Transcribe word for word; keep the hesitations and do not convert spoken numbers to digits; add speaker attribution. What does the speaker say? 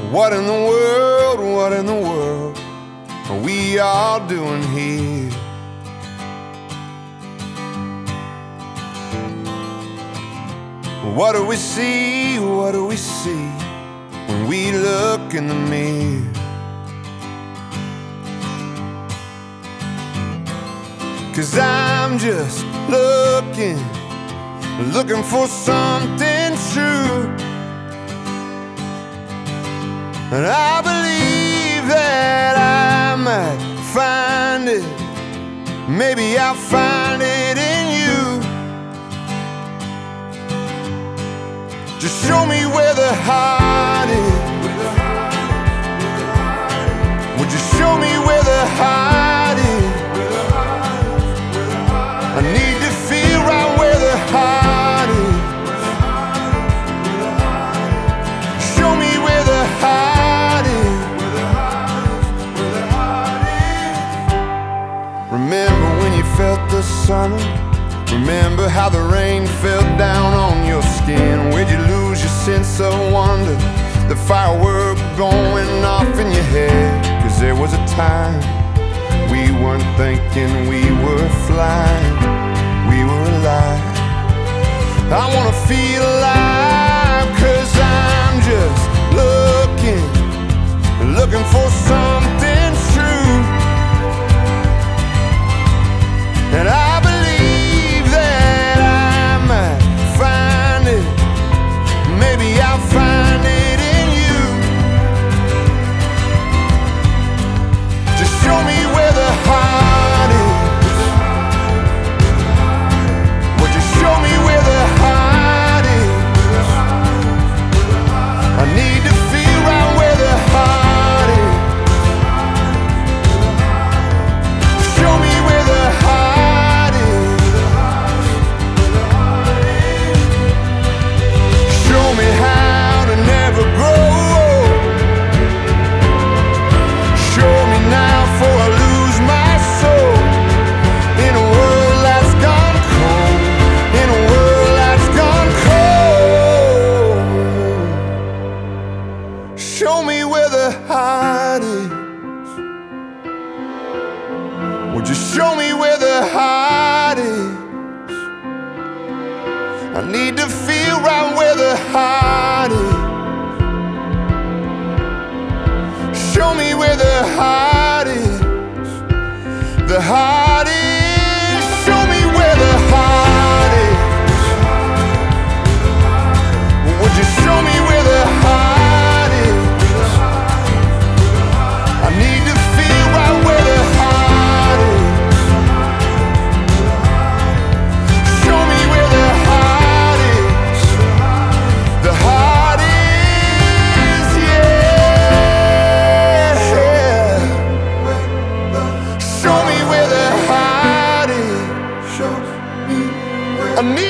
Speaker 1: What in the world, what in the world are we all doing here? What do we see, what do we see when we look in the mirror? Cause I'm just looking, looking for something true. And I believe that I might find it. Maybe I'll find it in you. Just show me where the heart is. Would you show me where the heart is? I need to feel right where the heart is. Show me where the heart is. Remember when you felt the summer? Remember how the rain fell down on your skin? Where'd you lose your sense of wonder? The firework going off in your head. Cause there was a time we weren't thinking we were flying, we were alive. I wanna feel alive, cause I'm just looking, looking for something true. And I believe that I might find it. Maybe I'll find it in you. Just show me where the heart is. Would you show me where the heart is? I need to feel right where the heart is. Show me where the heart is. Show me how to never grow old. Show me now before I lose my soul. In a world that's gone cold, in a world that's gone cold. Show me where the heart is. Would you show me where the heart is? I need to feel right where the heart is. Show me where the heart is. The heart is. Show me where the heart is. Would you show me where the heart is? I need to feel right where the heart is. Show me where the heart is. The heart is, yeah. Show me where the heart is. I need